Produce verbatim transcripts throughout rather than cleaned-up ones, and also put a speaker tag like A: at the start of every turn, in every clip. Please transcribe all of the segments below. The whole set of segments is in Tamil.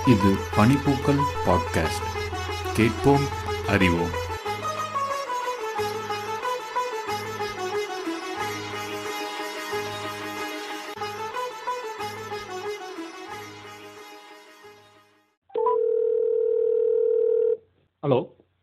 A: இது பனிப்பூக்கள் பாட்காஸ்ட். கேட்போம், அறிவோம்.
B: ஹலோ.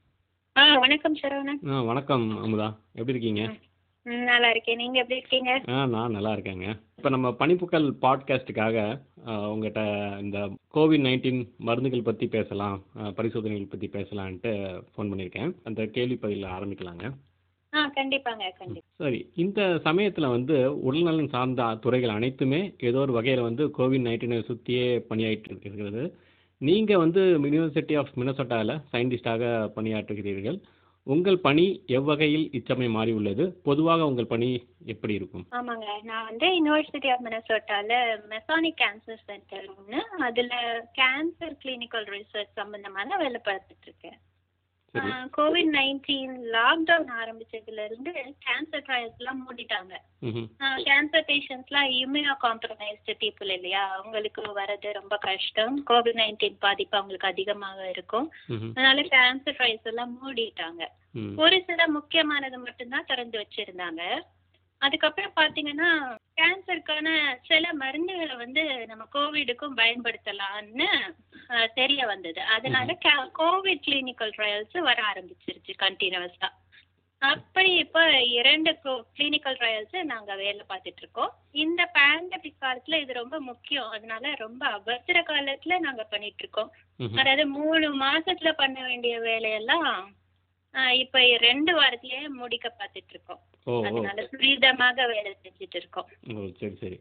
C: ஆ வணக்கம் சரவணன்.
B: ஆ வணக்கம் அமுதா, எப்படி இருக்கீங்க?
C: ம், நல்லா இருக்கேன். நீங்க எப்படி இருக்கீங்க?
B: ஆ நான் நல்லா இருக்கேங்க. இப்போ நம்ம பனிப்புக்கள் பாட்காஸ்ட்டுக்காக உங்கள்கிட்ட இந்த கோவிட் நைன்டீன் மருந்துகள் பற்றி பேசலாம், ஆ, பரிசோதனைகள் பற்றி பேசலான்ட்டு ஃபோன் பண்ணியிருக்கேன். அந்த கேள்வி பதிலில் ஆரம்பிக்கலாங்க.
C: ஆ கண்டிப்பாங்க, கண்டிப்பா.
B: சரி, இந்த சமயத்தில் வந்து உடல்நலன் சார்ந்த துறைகள் அனைத்துமே ஏதோ ஒரு வகையில் வந்து கோவிட் நைன்டீனை சுற்றியே பணியாற்றி இருக்கிறது. நீங்கள் வந்து யூனிவர்சிட்டி ஆஃப் மினசோட்டாவில் சயின்டிஸ்டாக பணியாற்றுகிறீர்கள். உங்கள் பணி எவ்வகையில் இச்சமயம் மாறி உள்ளது? பொதுவாக உங்கள் பணி எப்படி இருக்கும்?
C: ஆமாங்க, நான் வந்து யுனிவர்சிட்டி ஆஃப் மினசோட்டால மெசானிக் கேன்சர் சென்டர் ஒன்று, அதுல கேன்சர் கிளினிக்கல் ரிசர்ச் சம்பந்தமான வேலை பார்த்துட்டு இருக்கேன்.
B: சரி.
C: கோவிட் நைன்டீன் லாக்டவுன் ஆரம்பிச்சதுல இருந்து கேன்சர் ட்ரையல்ஸ் எல்லாம் மூடிட்டாங்க.
B: ம்ஹும்.
C: கேன்சர் பேஷண்ட்ஸ்லாம் இம்யூனோ காம்ப்ரமைஸ்டு பீப்புள் இல்லையா, அவங்களுக்கு வர்றது ரொம்ப கஷ்டம். கோவிட் நைன்டீன் பாதிப்பு அவங்களுக்கு அதிகமாக இருக்கும்.
B: ம்ஹும்.
C: அதனால கேன்சர் ட்ரையல்ஸ் எல்லாம் மூடிட்டாங்க.
B: ம்.
C: ஒரு சில முக்கியமானது மட்டும்தான் திறந்து வச்சிருந்தாங்க. அதுக்கப்புறம் பாத்தீங்கன்னா கேன்சருக்கான சில மருந்துகளை வந்து நம்ம கோவிடுக்கும் பயன்படுத்தலாம்னு அஹ், தெரிய வந்தது. அதனால கோவிட் கிளினிக்கல் ட்ரையல்ஸ் வர ஆரம்பிச்சிருச்சு கண்டினியூஸா. அப்படி இப்ப இரண்டு கிளினிக்கல் ட்ரையல்ஸ் நாங்க வேலை பார்த்துட்டு இருக்கோம். இந்த பேண்டமிக் காலத்துல இது ரொம்ப முக்கியம். அதனால ரொம்ப அவசர காலத்துல நாங்க பண்ணிட்டு இருக்கோம்.
B: ம்ஹும்.
C: அதாவது மூணு மாசத்துல பண்ண வேண்டிய வேலையெல்லாம் ஆஹ் இப்ப ரெண்டு வாரத்திலேயே முடிக்க பார்த்துட்டு இருக்கோம்.
B: ஓ ஓ
C: அதனால துரிதமாக வேலை செஞ்சுட்டு இருக்கோம்.
B: ஓ சரி சரி.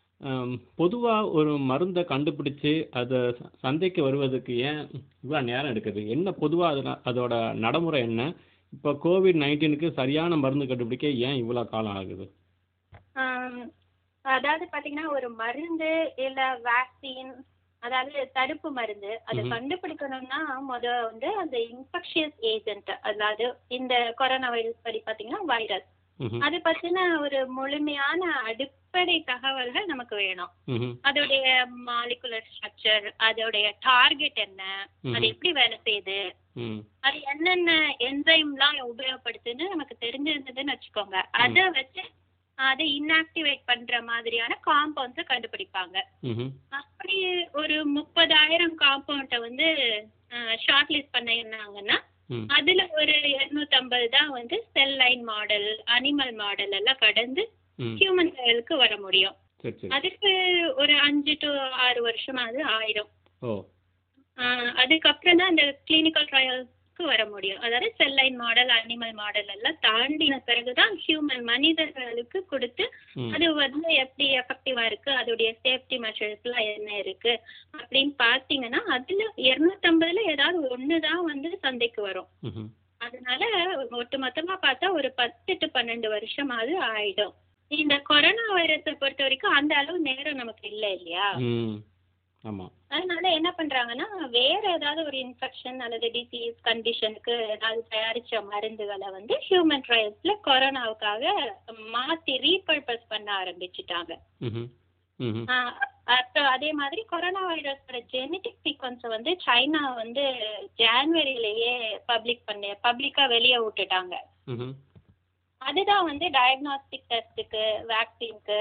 B: பொதுவாக ஒரு மருந்தை கண்டுபிடிச்சு அதை ச- சந்தைக்கு வருவதற்கு ஏன் இவ்வளோ நேரம் எடுக்குது? என்ன பொதுவாக அதோட நடைமுறை என்ன? இப்போ கோவிட் நைன்டீனுக்கு சரியான மருந்து கண்டுபிடிக்க ஏன் இவ்வளோ காலம் ஆகுது?
C: ஆம், அதாவது பாத்தீங்கன்னா ஒரு மருந்து இல்ல வேக்சின், அதாவது தடுப்பு மருந்து, அதை
B: ம்ஹும்.
C: கண்டுபிடிக்கணும்னா முத வந்து அந்த இன்ஃபெக்ஷியஸ் ஏஜென்ட், அதாவது இந்த கொரோனா வைரஸ் படி பாத்தீங்கன்னா வைரஸ்,
B: ம்ஹும்.
C: அது பத்தின ஒரு முழுமையான அடிப்படை தகவல்கள் நமக்கு வேணும்.
B: ம்ஹும்.
C: அதோடைய மாலிகுலர் ஸ்ட்ரக்சர், அதோடைய டார்கெட் என்ன, அது
B: ம்ஹும்.
C: எப்படி வேலை செய்யுது,
B: ம்
C: அது என்னென்ன என்சைம்லாம் உபயோகப்படுத்துன்னு நமக்கு தெரிஞ்சிருந்ததுன்னு வச்சுக்கோங்க. அதை வச்சு அதை இன்ஆக்டிவேட் பண்ற மாதிரியான காம்பவுண்ட்ஸை கண்டுபிடிப்பாங்க.
B: ம்ஹும்.
C: அப்படி ஒரு முப்பதாயிரம் காம்பவுண்டை வந்து ஷார்ட் லிஸ்ட் பண்ணிருந்தாங்கன்னா
B: ம்
C: அதுல ஒரு இருநூத்தி ஐம்பது தான் வந்து cell line model, animal model எல்லாம் கடந்து
B: ம்
C: ஹியூமன் ட்ரையலுக்கு வர முடியும்.
B: சரி சரி.
C: அதுக்கு ஒரு அஞ்சு டு ஆறு வருஷமாவது ஆயிடும்.
B: ஓ
C: ஆஹ் அதுக்கப்புறம் தான் அந்த கிளினிக்கல் ட்ரையல்ஸ்க்கு வர முடியும். அதாவது cell line model, animal model எல்லாம் தாண்டின பிறகுதான் ஹியூமன் மனிதர்களுக்கு கொடுத்து
B: ம்
C: அது வந்து எப்படி எஃபெக்டிவா இருக்கு, அதோடைய சேஃப்டி மெஷர்ஸ் எல்லாம் என்ன இருக்கு அப்படின்னு பாத்தீங்கன்னா அதுல இருநூத்தி ஐம்பதுல ஏதாவது ஒண்ணுதான் வந்து சந்தைக்கு வரும்.
B: ம்ஹும்.
C: அதனால ஒட்டு மொத்தமா பார்த்தா ஒரு பத்து டு பன்னெண்டு வருஷமாவது ஆயிடும். இந்த கொரோனா வைரஸை பொறுத்த வரைக்கும் அந்த அளவு நேரம் நமக்கு இல்லை இல்லையா.
B: ம் ஆமாம்.
C: அதனால என்ன பண்றாங்கன்னா வேற ஏதாவது ஒரு இன்ஃபெக்ஷன் அல்லது டிசீஸ் கண்டிஷனுக்கு ஏதாவது தயாரிச்ச மருந்துகளை வந்து ஹியூமன் ட்ரையல்ஸ்ல கொரோனாவுக்காக மாத்தி ரீபர்பஸ் பண்ண ஆரம்பிச்சுட்டாங்க.
B: ம்ஹும். ம்ஹும்.
C: ஆஹ் அப்புறம் அதே மாதிரி கொரோனா வைரஸோட ஜெனட்டிக் சீக்வன்ஸை வந்து சைனா வந்து ஜான்வரியிலேயே பப்ளிக் பண்ணி பப்ளிக்கா வெளியே விட்டுட்டாங்க.
B: ம்ஹும்.
C: அதுதான் வந்து டயக்னாஸ்டிக் டெஸ்ட்டுக்கு, வேக்சின்க்கு,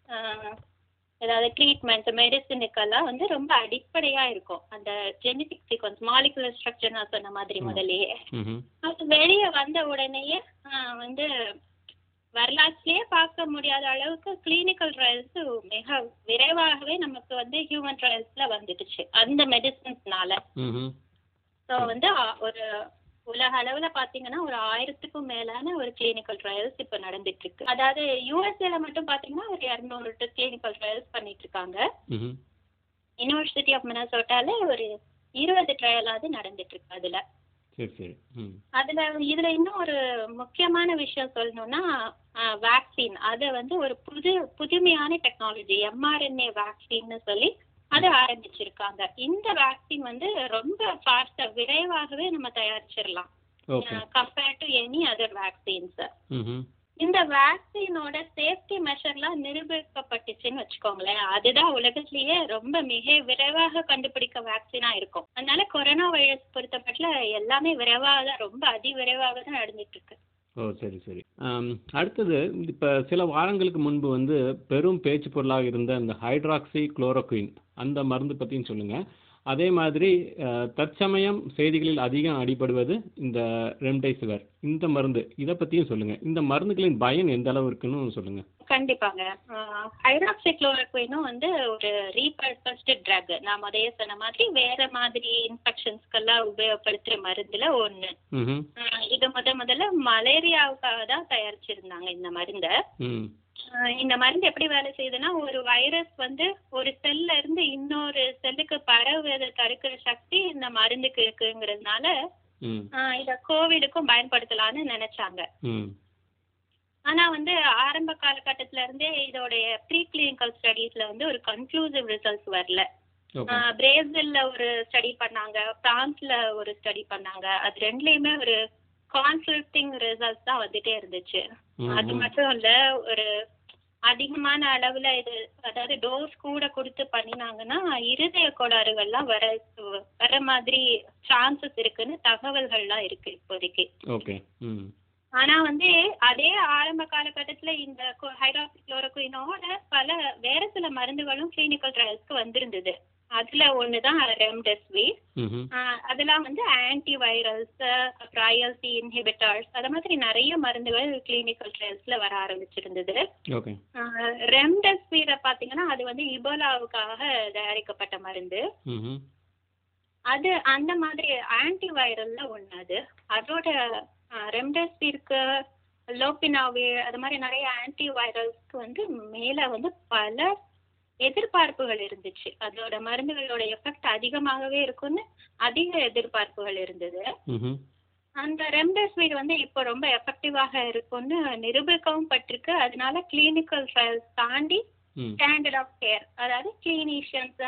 C: ஏதாவது ட்ரீட்மெண்ட், மெடிசினுக்கெல்லாம் வந்து ரொம்ப அடிப்படையா இருக்கும் அந்த ஜெனட்டிக் சீக்வன்ஸ், மாலிகுலர் ஸ்ட்ரக்சர் நான் சொன்ன மாதிரி
B: ஆமா.
C: முதல்லயே.
B: ம்ஹும்.
C: அது வெளியே வந்த உடனேயே ஆஹ் வந்து வரலாற்றிலேயே பார்க்க முடியாத அளவுக்கு கிளினிக்கல் ட்ரையல்ஸ் மிக விரைவாகவே நமக்கு வந்து ஹியூமன் ட்ரையல்ஸ்ல வந்துடுச்சு அந்த மெடிசின்ஸ்னால.
B: ம்ஹும்.
C: ஸோ வந்து ஆ- ஒரு உலக அளவுல பாத்தீங்கன்னா ஒரு ஆயிரத்துக்கும் மேலான ஒரு கிளினிக்கல் ட்ரையல்ஸ் இப்ப நடந்துட்டு இருக்கு. அதாவது யூஎஸ்ஏல மட்டும் பாத்தீங்கன்னா ஒரு இருநூறு கிளினிக்கல் ட்ரையல்ஸ் பண்ணிட்டு இருக்காங்க.
B: ம்ஹும்.
C: யூனிவர்சிட்டி ஆஃப் மினசோட்டால ஒரு இருபது ட்ரையலாவது நடந்துட்டு இருக்கு அதுல.
B: சரி சரி. ம்
C: அதுல இதுல இன்னும் ஒரு முக்கியமான விஷயம் சொல்லணும்னா வேக்சின், அதை வந்து ஒரு புது புதுமையான டெக்னாலஜி எம்ஆர்என்ஏ வேக்சின்னு சொல்லி அதை ஆரம்பிச்சிருக்காங்க. இந்த வேக்சின் வந்து ரொம்ப ஃபாஸ்டா விரைவாகவே நம்ம தயாரிச்சிடலாம்
B: okay.
C: Compared to any other vaccines.
B: ம்ஹும்.
C: இந்த வேக்சினோட சேஃப்டி மெஷர்லாம் நிரூபிக்கப்பட்டுச்சுன்னு வச்சுக்கோங்களேன். அதுதான் உலகத்திலேயே ரொம்ப மிக விரைவாக கண்டுபிடிக்க வேக்சினா இருக்கும். அதனால கொரோனா வைரஸ் பொறுத்தப்பட்ட எல்லாமே விரைவாக தான், ரொம்ப அதிவிரைவாக தான் நடந்துட்டு இருக்கு.
B: ஓ சரி சரி. ஆம், அடுத்தது இப்போ சில வாரங்களுக்கு முன்பு வந்து பெரும் பேச்சு பொருளாக இருந்த இந்த ஹைட்ராக்சி குளோரோக்வின் அந்த மருந்து பற்றியும் சொல்லுங்கள். அதே மாதிரி அஹ், தற்சமயம் செய்திகளில் அதிகம் அடிபடுவது இந்த ரெம்டெசிவிர் இந்த மருந்து, இதை பற்றியும் சொல்லுங்கள். இந்த மருந்துகளின் பயன் எந்த அளவு இருக்குன்னு சொல்லுங்கள்.
C: கண்டிப்பாங்க. ஹைட்ராக்சி குளோரோக்வினும் வந்து ஒரு ரீபர்பஸ்டு ட்ரக். நான் முதல்ல சொன்ன மாதிரி வேற மாதிரி இன்ஃபெக்ஷன்ஸ்க்கெல்லாம் உபயோகப்படுத்துற மருந்துல ஒண்ணு.
B: ம்
C: ஆஹ் இது முத முதல்ல மலேரியாவுக்காக தான் தயாரிச்சிருந்தாங்க இந்த மருந்தை.
B: ம்
C: ஆஹ் இந்த மருந்து எப்படி வேலை செய்யுதுன்னா, ஒரு வைரஸ் வந்து ஒரு செல்ல இருந்து இன்னொரு செல்லுக்கு பரவுவதை தடுக்கிற சக்தி இந்த மருந்துக்கு இருக்குங்கிறதுனால
B: ம்
C: ஆஹ் இத கோவிடுக்கும் பயன்படுத்தலாம்னு நினைச்சாங்க.
B: ம்
C: ஆனா வந்து ஆரம்ப காலகட்டத்தில இருந்தே இதோடைய ப்ரீ கிளினிக்கல் ஸ்டடீஸ்ல வந்து ஒரு கன்க்ளூசிவ் ரிசல்ட்ஸ் வரல.
B: ஓகே.
C: பிரேசில்ல ஒரு ஸ்டடி பண்ணாங்க, பிரான்ஸ்ல ஒரு ஸ்டடி பண்ணாங்க. அது ரெண்டுலயுமே ஒரு கான்ஃபிளிக்டிங் ரிசல்ட்ஸ் தான் வந்துட்டே இருந்துச்சு.
B: ம்
C: அது
B: ம்
C: மட்டும் இல்ல, ஒரு அதிகமான அளவுல இது, அதாவது டோஸ் கூட கொடுத்து பண்ணினாங்கன்னா இருதய கோளாறுகள்லாம் வர வர மாதிரி சான்சஸ் இருக்குன்னு தகவல்கள்லாம் இருக்கு இப்போதைக்கு.
B: ஓகே. ம்
C: ஆனா வந்து அதே ஆரம்ப காலகட்டத்துல இந்த ஹைட்ராக்சி குளோரோக்வினோட பல வேற சில மருந்துகளும் கிளினிக்கல் ட்ரையல்ஸ்க்கு வந்திருந்தது. அதுல ஒண்ணுதான் ரெம்டெசிவிர்.
B: ம்
C: ஆஹ் அதெல்லாம் வந்து ஆன்டி வைரல்ஸ், அப்புறம் ஐஎல்சி இன்ஹிபிட்டர்ஸ், அது மாதிரி நிறைய மருந்துகள் கிளினிக்கல் ட்ரையல்ஸ்ல வர ஆரம்பிச்சிருந்தது.
B: ஓகே.
C: ரெம்டெசிவிரை பாத்தீங்கன்னா அது வந்து இபோலாவுக்காக தயாரிக்கப்பட்ட மருந்து.
B: ம்
C: அது அந்த மாதிரி ஆன்டி வைரல்ல ஒண்ணு. அது அதோட ரெம்டெசிவிருக்கு, லோபினாவிர், அது மாதிரி நிறைய ஆன்டி வைரல்ஸ்க்கு வந்து மேல வந்து பல எதிர்பார்ப்புகள் இருந்துச்சு. அதோட மருந்துகளோட எஃபெக்ட் அதிகமாகவே இருக்கும்னு அதிக எதிர்பார்ப்புகள் இருந்தது.
B: ம்
C: அந்த ரெம்டெசிவிர் வந்து இப்போ ரொம்ப எஃபெக்டிவாக இருக்கும்னு நிரூபிக்கவும் பட்டிருக்கு. அதனால கிளினிக்கல் ட்ரையல்ஸ் தாண்டி
B: ம்
C: ஸ்டாண்டர்ட் ஆஃப் கேர், அதாவது கிளினிஷியன்ஸ்,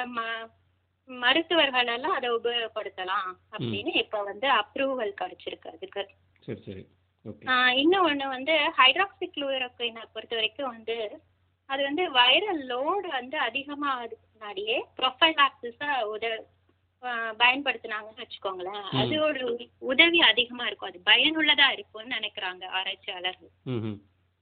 C: மருத்துவர்கள் எல்லாம் அதை உபயோகப்படுத்தலாம் அப்படின்னு இப்போ வந்து அப்ரூவல் கிடைச்சிருக்கு அதுக்கு.
B: சரி சரி. ஓகே.
C: ஆஹ் இன்னும் ஒண்ணு வந்து ஹைட்ராக்சி குளோரோக்வினை பொறுத்த வரைக்கும் வந்து அது வந்து வைரல் லோடு வந்து அதிகமா அதுக்கு முன்னாடியே ப்ரொஃபைலாக்சிஸா உத ஆஹ் பயன்படுத்தினாங்கன்னு வச்சுக்கோங்களேன்.
B: ம்
C: அது ஒரு உதவி அதிகமா இருக்கும், அது பயனுள்ளதா இருக்கும்னு நினைக்கிறாங்க ஆராய்ச்சியாளர்கள்.
B: ம்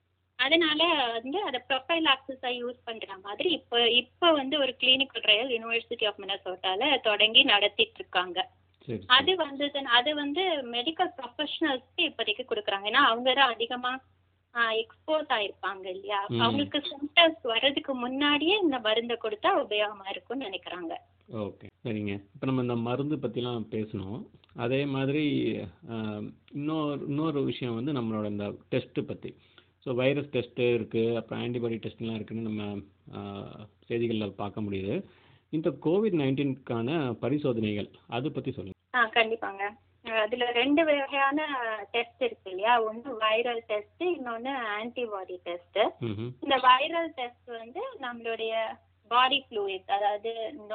C: அதனால வந்து அதை ப்ரொஃபைலாக்சிஸா யூஸ் பண்ற மாதிரி இப்போ இப்போ வந்து ஒரு கிளினிக்கல் ட்ரையல் யுனிவர்சிட்டி ஆஃப் மினசோட்டால தொடங்கி நடத்திட்டு இருக்காங்க.
B: சரி சரி.
C: அது வந்து அது வந்து மெடிக்கல் ப்ரொஃபஷனல்ஸ்க்கு இப்போதைக்கு கொடுக்குறாங்க. ஏன்னா அவங்க தான் அதிகமா எக்ஸ்போஸ் ஆயிருப்பாங்க இல்லையா,
B: ம்
C: அவங்களுக்கு சிம்டம்ஸ் வர்றதுக்கு முன்னாடியே இந்த மருந்தை கொடுத்தா உபயோகமா இருக்கும்னு நினைக்கிறாங்க.
B: ஓகே சரிங்க. இப்போ நம்ம இந்த மருந்து பற்றிலாம் பேசணும். அதே மாதிரி ஆஹ், இன்னொரு இன்னொரு விஷயம் வந்து நம்மளோட இந்த டெஸ்ட்டு பற்றி. ஸோ வைரஸ் டெஸ்ட்டு இருக்குது, அப்புறம் ஆன்டிபாடி டெஸ்ட்லாம் இருக்குதுன்னு நம்ம ஆஹ், செய்திகளில் பார்க்க முடியுது. இந்த கோவிட் நைன்டீனுக்கான பரிசோதனைகள் அதை பற்றி சொல்லுங்கள்.
C: ஆ கண்டிப்பாங்க. அஹ் அதுல ரெண்டு வகையான டெஸ்ட் இருக்கு இல்லையா, ஒன்று வைரல் டெஸ்ட், இன்னொன்று ஆன்டிபாடி டெஸ்ட்.
B: ம்
C: இந்த வைரல் டெஸ்ட் வந்து நம்மளுடைய பாடி ஃப்ளூயிட், அதாவது நோ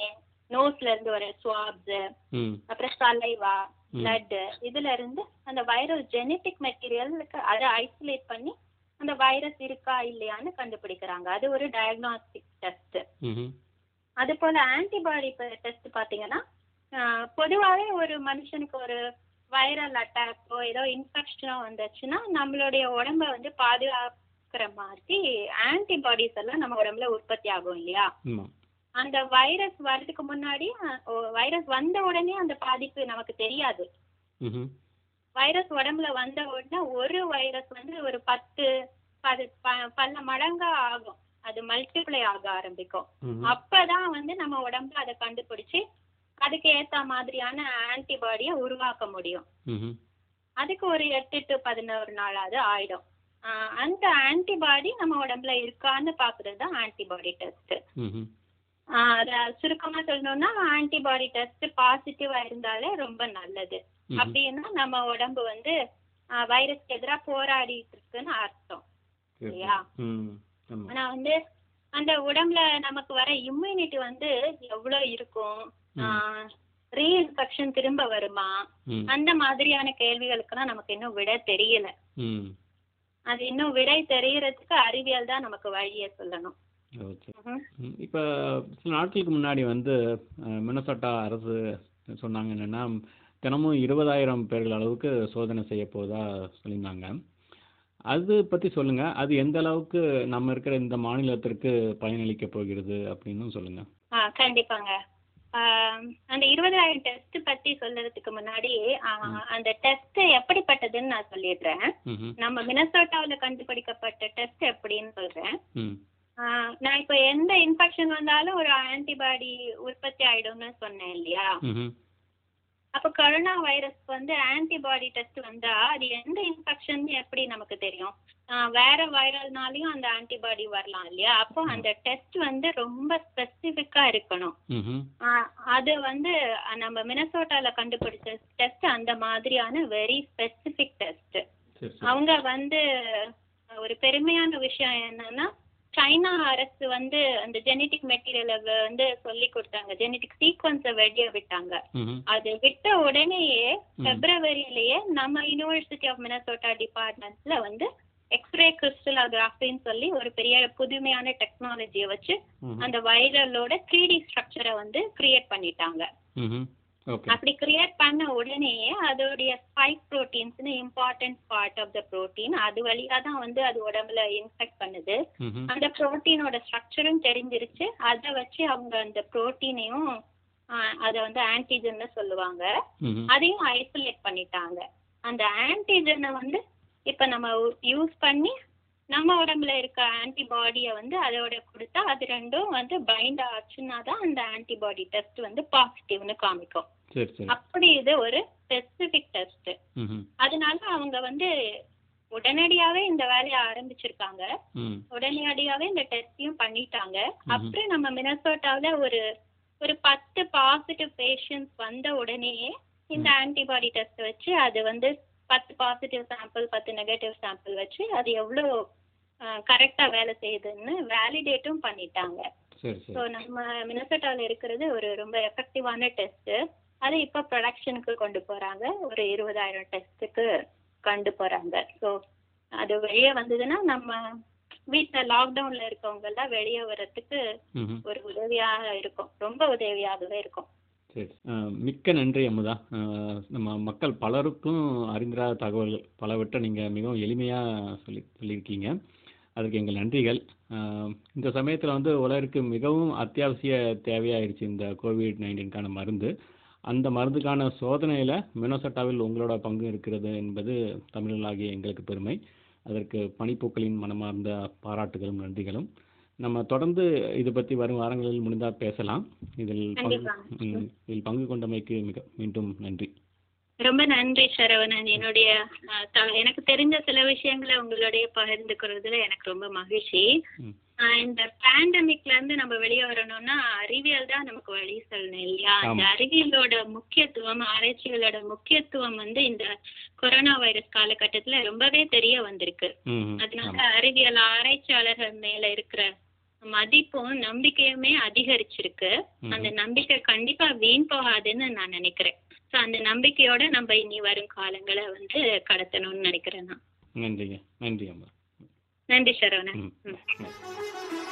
C: நோஸ்ல இருந்து வர ஸ்வாப்ஸ்,
B: ம்
C: அப்புறம் சலைவா,
B: ம்
C: பிளட், இதுல இருந்து அந்த வைரல் ஜெனட்டிக் மெட்டீரியலுக்கு அதை ஐசோலேட் பண்ணி அந்த வைரஸ் இருக்கா இல்லையான்னு கண்டுபிடிக்கிறாங்க. அது ஒரு டயக்னாஸ்டிக் டெஸ்ட்.
B: ம்
C: அது போல ஆன்டிபாடி டெஸ்ட் பாத்தீங்கன்னா, ஆஹ் பொதுவாகவே ஒரு மனுஷனுக்கு ஒரு வைரல் அட்டாக்கோ ஏதோ இன்ஃபெக்ஷனோ வந்துச்சுன்னா நம்மளுடைய உடம்ப வந்து பாதுகாக்கிற மாதிரி ஆன்டிபாடிஸ் எல்லாம் நம்ம உடம்புல உற்பத்தி ஆகும் இல்லையா.
B: ஆமாம்.
C: அந்த வைரஸ் வர்றதுக்கு முன்னாடி வைரஸ் வந்த உடனே அந்த பாதிப்பு நமக்கு தெரியாது.
B: ம்
C: வைரஸ் உடம்புல வந்த உடனே ஒரு வைரஸ் வந்து ஒரு பத்து பது ப- பல மடங்கா ஆகும், அது மல்டிப்ளை ஆக ஆரம்பிக்கும்.
B: ம்
C: அப்பதான் வந்து நம்ம உடம்புல அதை கண்டுபிடிச்சு அதுக்கு ஏத்த மாதிரியான ஆன்டிபாடியை உருவாக்க முடியும்.
B: ம்
C: அதுக்கு ஒரு எட்டு டு பதினோரு நாளாவது ஆயிடும். ஆஹ் அந்த ஆன்டிபாடி நம்ம உடம்புல இருக்கான்னு பாக்குறது தான் ஆன்டிபாடி டெஸ்ட்.
B: ம்
C: அத சுருக்கமா சொல்லணும்னா, ஆன்டிபாடி டெஸ்ட் பாசிட்டிவா இருந்தாலே ரொம்ப நல்லது.
B: ம்
C: அப்படின்னா நம்ம உடம்பு வந்து வைரஸ்க்கு எதிராக போராடிட்டு இருக்குன்னு அர்த்தம்
B: சரி
C: இல்லையா.
B: ம் ஆமாம்.
C: ஆனா வந்து அந்த உடம்புல நமக்கு வர இம்யூனிட்டி வந்து எவ்வளவு இருக்கும்,
B: ம்
C: ரீஇன்ஃபெக்ஷன் திரும்ப வருமா,
B: ம்
C: அந்த மாதிரியான கேள்விகளுக்கெல்லாம் நமக்கு இன்னும் விட தெரியல.
B: ம்
C: அது இன்னும் விடை தெரியறதுக்கு அறிவியல் தான் நமக்கு வழியை சொல்லணும்.
B: ஓகே.
C: ம்ஹும்.
B: இப்போ சில நாட்களுக்கு முன்னாடி வந்து அஹ், மினசோட்டா அரசு சொன்னாங்க என்னென்னா தினமும் இருபதாயிரம் பேர்கள் அளவுக்கு சோதனை செய்ய போவதா சொல்லியிருந்தாங்க. அது பற்றி சொல்லுங்கள். அது எந்த அளவுக்கு நம்ம இருக்கிற இந்த மாநிலத்திற்கு பயனளிக்க போகிறது அப்படின்னு சொல்லுங்கள்.
C: ஆ கண்டிப்பாங்க. ஆம், அந்த இருபதாயிரம் டெஸ்ட் பத்தி சொல்றதுக்கு முன்னாடி ஆ, அந்த டெஸ்ட் எப்படிப்பட்டதுன்னு நான் சொல்லிடுறேன்.
B: ம்
C: நம்ம மினசோட்டாவில் கண்டுபிடிக்கப்பட்ட டெஸ்ட் எப்படின்னு சொல்றேன்.
B: ம்
C: ஆ, நான் இப்போ எந்த இன்ஃபெக்ஷன் வந்தாலும் ஒரு ஆன்டிபாடி உற்பத்தி ஆயிடும்னு சொன்னேன் இல்லையா?
B: ம்
C: அப்போ கொரோனா வைரஸ்க்கு வந்து ஆன்டிபாடி டெஸ்ட் வந்தா அது எந்த இன்ஃபெக்ஷன் எப்படி நமக்கு தெரியும்? ஆ, வேற வைரல்னாலையும் அந்த ஆன்டிபாடி வரலாம் இல்லையா? அப்போ அந்த டெஸ்ட் வந்து ரொம்ப ஸ்பெசிஃபிக்கா இருக்கணும்.
B: ம்
C: ஆ, அது வந்து அஹ், நம்ம மினசோட்டால கண்டுபிடிச்ச டெஸ்ட் அந்த மாதிரியான வெரி ஸ்பெசிஃபிக் டெஸ்ட்.
B: சரி சரி.
C: அவங்க வந்து அஹ், ஒரு பெருமையான விஷயம் என்னன்னா சைனா அரசு வந்து அந்த ஜெனட்டிக் மெட்டீரியலை வந்து சொல்லி கொடுத்தாங்க, ஜெனட்டிக் சீக்வன்ஸை வெளியே விட்டாங்க.
B: ம்
C: அது விட்ட உடனேயே பிப்ரவரியிலேயே நம்ம யூனிவர்சிட்டி ஆஃப் மினசோட்டா டிபார்ட்மெண்ட்ஸ்ல வந்து எக்ஸ்ரே கிறிஸ்டலோகிராஃபின்னு சொல்லி ஒரு பெரிய புதுமையான டெக்னாலஜியை வச்சு
B: ம்
C: அந்த வைரலோட த்ரீ டி ஸ்ட்ரக்சரை வந்து கிரியேட் பண்ணிட்டாங்க.
B: ம் ஓகே.
C: அப்படி கிரியேட் பண்ண உடனேயே அதோடைய ஸ்பைக் ப்ரோட்டீன்ஸ்னு important part of the protein அது வழியா தான் வந்து அது உடம்புல இன்ஃபெக்ட் பண்ணுது.
B: ம்
C: அந்த ப்ரோட்டீனோட ஸ்ட்ரக்சரும் தெரிஞ்சிருச்சு. அதை வச்சு அவங்க அந்த ப்ரோட்டீனையும் அதை வந்து ஆன்டிஜன்னு சொல்லுவாங்க,
B: ம்
C: அதையும் ஐசோலேட் பண்ணிட்டாங்க. அந்த ஆன்டிஜனை வந்து இப்ப நம்ம யூஸ் பண்ணி நம்ம உடம்புல இருக்க ஆன்டிபாடியை வந்து அதோட கொடுத்தா அது ரெண்டும் வந்து பைண்ட் ஆச்சுன்னா தான் அந்த ஆன்டிபாடி டெஸ்ட் வந்து பாசிட்டிவ்னு காமிக்கும்.
B: சரி சரி.
C: அப்படி இது ஒரு ஸ்பெசிபிக் டெஸ்ட்.
B: ம்
C: அதனால அவங்க வந்து உடனடியாவே இந்த வேலையை ஆரம்பிச்சிருக்காங்க.
B: ம்
C: உடனடியாவே இந்த டெஸ்டையும் பண்ணிட்டாங்க. அப்புறம் நம்ம மினசோட்டாவில் ஒரு ஒரு பத்து பாசிட்டிவ் பேஷண்ட்ஸ் வந்த உடனேயே இந்த ஆன்டிபாடி டெஸ்ட் வச்சு அது வந்து பத்து பாசிட்டிவ் சாம்பிள் பத்து நெகட்டிவ் சாம்பிள் வச்சு அது எவ்வளோ கரெக்டாக வேலை செய்யுதுன்னு வேலிடேட்டும் பண்ணிட்டாங்க.
B: சரி
C: ஸோ
B: சரி.
C: நம்ம மினசோட்டாவில் இருக்கிறது ஒரு ரொம்ப எஃபெக்டிவான டெஸ்ட்டு. அதை இப்போ ப்ரொடக்ஷனுக்கு கொண்டு போகிறாங்க. ஒரு இருபதாயிரம் டெஸ்ட்டுக்கு கொண்டு போகிறாங்க. ஸோ அது வெளியே வந்ததுன்னா நம்ம வீட்டில் லாக்டவுனில் இருக்கவங்கெல்லாம் வெளியே வர்றதுக்கு
B: ம்
C: ஒரு உதவியாக இருக்கும், ரொம்ப உதவியாகவே இருக்கும்.
B: சரி. அஹ், மிக்க நன்றி அமுதா. அஹ், நம்ம மக்கள் பலருக்கும் அறிந்திராத தகவல்கள் பலவற்றை நீங்கள் மிகவும் எளிமையாக சொல்லி சொல்லியிருக்கீங்க. அதுக்கு எங்கள் நன்றிகள். அஹ், இந்த சமயத்தில் வந்து உலகிற்கு மிகவும் அத்தியாவசிய தேவையாயிருச்சு இந்த கோவிட் நைன்டீன்கான மருந்து. அந்த மருந்துக்கான சோதனையில் மினசோட்டாவில் உங்களோட பங்கு இருக்கிறது என்பது தமிழர்களாகிய எங்களுக்கு பெருமை. அதற்கு பனிப்பூக்களின் மனமார்ந்த பாராட்டுகளும் நன்றிகளும். நம்ம தொடர்ந்து இது பற்றி வரும் வாரங்களில் முடிந்தால் பேசலாம். இதில் பங்கு
C: கண்டிப்பா.
B: ம், இதில் பங்கு கொண்டமைக்கு மிக மீண்டும் நன்றி.
C: ரொம்ப நன்றி சரவணன். என்னுடைய அஹ், த- எனக்கு தெரிஞ்ச சில விஷயங்களை உங்களுடைய பகிர்ந்துக்கிறதுல எனக்கு ரொம்ப மகிழ்ச்சி.
B: ம்
C: அஹ், இந்த பேண்டமிக்ல இருந்து நம்ம வெளியே வரணும்னா அறிவியல் தான் நமக்கு வழி சொல்லணும் இல்லையா? அந்த
B: ஆமாம்.
C: அறிவியலோட முக்கியத்துவம், ஆராய்ச்சிகளோட முக்கியத்துவம் வந்து இந்த கொரோனா வைரஸ் காலகட்டத்துல ரொம்பவே தெரிய வந்திருக்கு.
B: ம் ம்,
C: அதனால
B: ஆமாம்.
C: அறிவியல் ஆராய்ச்சியாளர்கள் மேல இருக்கிற மதிப்பும் நம்பிக்கையுமே அதிகரிச்சிருக்கு.
B: ம்
C: அந்த
B: ம்.
C: நம்பிக்கை கண்டிப்பா வீண் போகாதுன்னு நான் நினைக்கிறேன். ஸோ அந்த நம்பிக்கையோட நம்ம இனி வரும் காலங்களை வந்து கடத்தணும்னு நினைக்கிறேன் நான்.
B: நன்றிங்க. நன்றி அம்மா.
C: நன்றி சரவணன்.
B: ம்
C: ம்.
B: ம்.